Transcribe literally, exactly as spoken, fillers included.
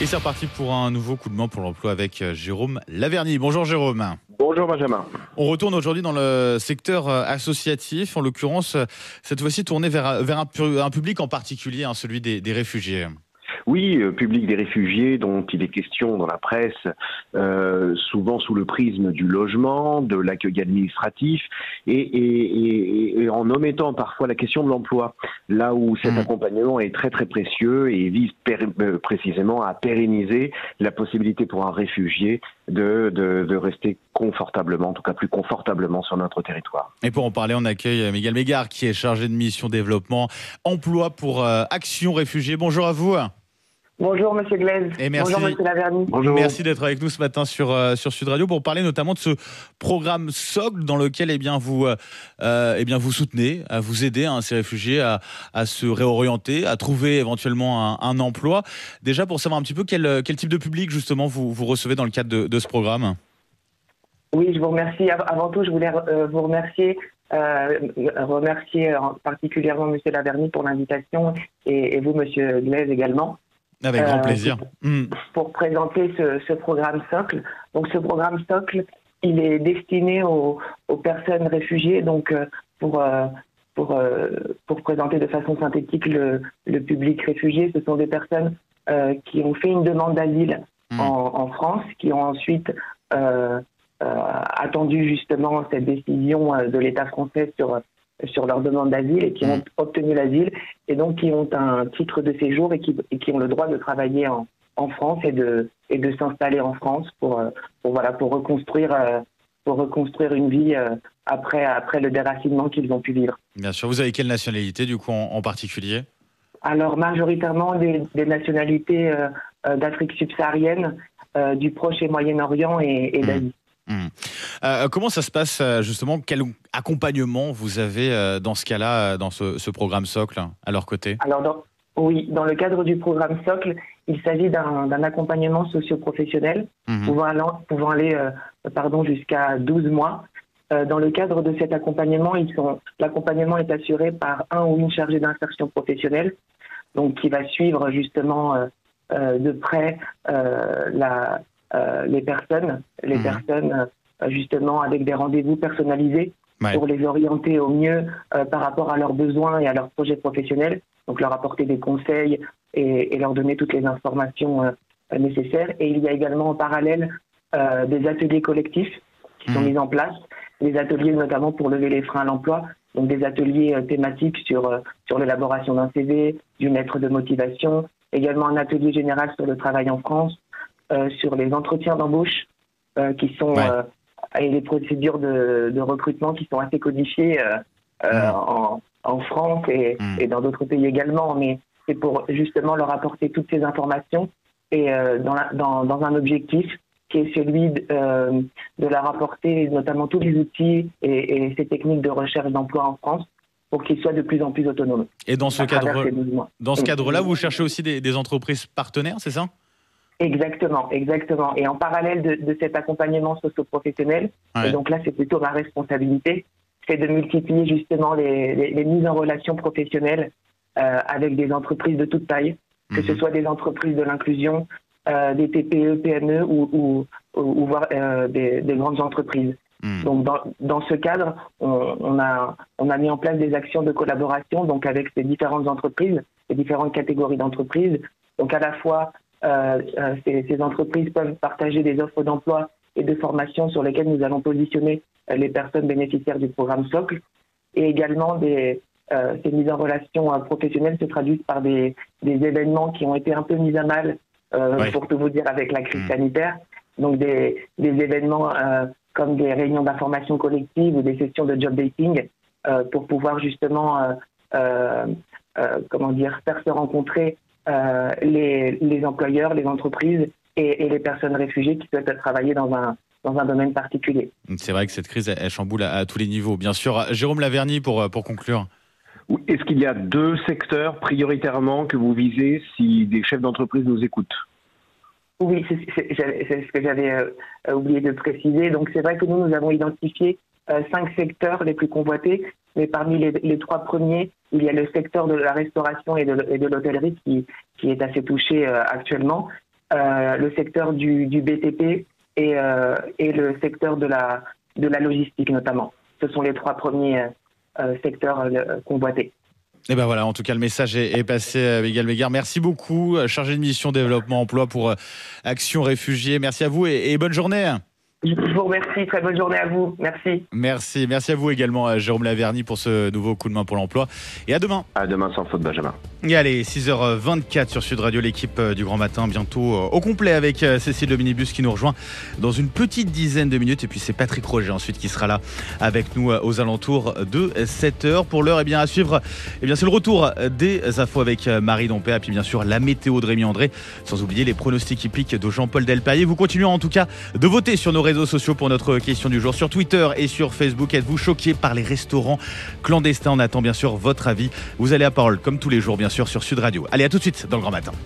Et c'est reparti pour un nouveau coup de main pour l'emploi avec Jérôme Laverny. Bonjour Jérôme. Bonjour Benjamin. On retourne aujourd'hui dans le secteur associatif, en l'occurrence cette fois-ci tourné vers, vers un, un public en particulier, hein, celui des, des réfugiés. Oui, euh, public des réfugiés dont il est question dans la presse, euh, souvent sous le prisme du logement, de l'accueil administratif et, et, et, et en omettant parfois la question de l'emploi, là où cet mmh. accompagnement est très très précieux et vise pér- euh, précisément à pérenniser la possibilité pour un réfugié de, de, de rester confortablement, en tout cas plus confortablement sur notre territoire. Et pour en parler, on accueille Miguel Mégard qui est chargé de mission développement emploi pour euh, Action Réfugiés. Bonjour à vous. Bonjour Monsieur Glaise. Et merci, bonjour Monsieur Laverny. Bonjour. Merci d'être avec nous ce matin sur euh, sur Sud Radio pour parler notamment de ce programme Socle dans lequel eh bien vous euh, eh bien vous soutenez, à vous aider hein, ces réfugiés à à se réorienter, à trouver éventuellement un, un emploi. Déjà pour savoir un petit peu quel quel type de public justement vous vous recevez dans le cadre de, de ce programme. Oui, je vous remercie. Avant tout, je voulais euh, vous remercier. Euh, remercier particulièrement Monsieur Laverny pour l'invitation et, et vous Monsieur Glaise également. Avec grand plaisir. Pour, mmh. pour présenter ce, ce programme Socle. Donc ce programme Socle, il est destiné aux, aux personnes réfugiées. Donc pour, pour, pour présenter de façon synthétique le, le public réfugié, ce sont des personnes euh, qui ont fait une demande d'asile mmh. en, en France, qui ont ensuite euh, euh, attendu justement cette décision de l'État français sur sur leur demande d'asile et qui mmh. ont obtenu l'asile et donc qui ont un titre de séjour et qui, et qui ont le droit de travailler en, en France et de, et de s'installer en France pour, pour, voilà, pour, reconstruire, pour reconstruire une vie après, après le déracinement qu'ils ont pu vivre. Bien sûr. Vous avez quelle nationalité du coup en, en particulier ? Alors majoritairement des, des nationalités euh, d'Afrique subsaharienne, euh, du Proche et Moyen-Orient et, et d'Asie. Mmh. Mmh. Euh, comment ça se passe justement ? Quel accompagnement vous avez euh, dans ce cas-là, dans ce, ce programme Socle, à leur côté ? Alors, dans, oui, dans le cadre du programme Socle, il s'agit d'un, d'un accompagnement socio-professionnel mmh. pouvant aller, pouvant aller euh, pardon, jusqu'à douze mois. Euh, dans le cadre de cet accompagnement, ils sont, l'accompagnement est assuré par un ou une chargée d'insertion professionnelle, donc qui va suivre justement euh, euh, de près euh, la Euh, les personnes, les mmh. personnes euh, justement avec des rendez-vous personnalisés ouais. pour les orienter au mieux euh, par rapport à leurs besoins et à leurs projets professionnels, donc leur apporter des conseils et, et leur donner toutes les informations euh, nécessaires. Et il y a également en parallèle euh, des ateliers collectifs qui mmh. sont mis en place, des ateliers notamment pour lever les freins à l'emploi, donc des ateliers euh, thématiques sur, euh, sur l'élaboration d'un C V, d'une lettre de motivation, également un atelier général sur le travail en France, Euh, sur les entretiens d'embauche euh, qui sont ouais. euh, et les procédures de, de recrutement qui sont assez codifiées euh, euh, mmh. en, en France et, mmh. et dans d'autres pays également, mais c'est pour justement leur apporter toutes ces informations et euh, dans, la, dans, dans un objectif qui est celui de, euh, de leur apporter notamment tous les outils et, et ces techniques de recherche d'emploi en France pour qu'ils soient de plus en plus autonomes. Et dans ce cadre, dans ce cadre-là, vous cherchez aussi des, des entreprises partenaires, c'est ça ? Exactement, exactement. Et en parallèle de, de cet accompagnement socio-professionnel, ouais. et donc là c'est plutôt ma responsabilité, c'est de multiplier justement les, les, les mises en relation professionnelles euh, avec des entreprises de toute taille, que mmh. ce soit des entreprises de l'inclusion, euh, des T P E, P M E ou, ou, ou, ou voire euh, des, des grandes entreprises. Mmh. Donc dans, dans ce cadre, on, on, a, on a mis en place des actions de collaboration donc avec ces différentes entreprises, ces différentes catégories d'entreprises. Donc à la fois Euh, euh, ces, ces entreprises peuvent partager des offres d'emploi et de formation sur lesquelles nous allons positionner euh, les personnes bénéficiaires du programme Socle. Et également, des, euh, ces mises en relation euh, professionnelles se traduisent par des, des événements qui ont été un peu mis à mal, euh, ouais. pour tout vous dire, avec la crise mmh. sanitaire. Donc des, des événements euh, comme des réunions d'information collective ou des sessions de job dating euh, pour pouvoir justement, euh, euh, euh, comment dire, faire se rencontrer Euh, les, les employeurs, les entreprises et, et les personnes réfugiées qui souhaitent travailler dans un, dans un domaine particulier. C'est vrai que cette crise, elle chamboule à, à tous les niveaux. Bien sûr, Jérôme Laverny, pour, pour conclure. Est-ce qu'il y a deux secteurs prioritairement que vous visez si des chefs d'entreprise nous écoutent ? Oui, c'est, c'est, c'est ce que j'avais euh, oublié de préciser. Donc c'est vrai que nous, nous avons identifié euh, cinq secteurs les plus convoités, mais parmi les, les trois premiers, il y a le secteur de la restauration et de, et de l'hôtellerie qui, qui est assez touché euh, actuellement. euh, le secteur du, du B T P et, euh, et le secteur de la, de la logistique notamment. Ce sont les trois premiers euh, secteurs euh, convoités. Et ben voilà, en tout cas, le message est, est passé, Miguel Meguer. Merci beaucoup, chargé de mission développement emploi pour euh, Action Réfugiés. Merci à vous et, et bonne journée. Je vous remercie. Très bonne journée à vous. Merci. Merci. Merci à vous également, Jérôme Laverny, pour ce nouveau coup de main pour l'emploi. Et à demain. À demain sans faute, Benjamin. Et allez, six heures vingt-quatre sur Sud Radio, l'équipe du Grand Matin, bientôt au complet avec Cécile Le Minibus qui nous rejoint dans une petite dizaine de minutes. Et puis c'est Patrick Roger ensuite qui sera là avec nous aux alentours de sept heures. Pour l'heure, eh bien, à suivre, eh bien, c'est le retour des infos avec Marie Dompé. Et puis bien sûr, la météo de Rémi André. Sans oublier les pronostics hippiques de Jean-Paul Delpaillé. Vous continuez en tout cas de voter sur nos réseaux sociaux pour notre question du jour. Sur Twitter et sur Facebook, êtes-vous choqué par les restaurants clandestins? On attend bien sûr votre avis. Vous allez à parole comme tous les jours bien sûr sur Sud Radio. Allez, à tout de suite dans le Grand Matin.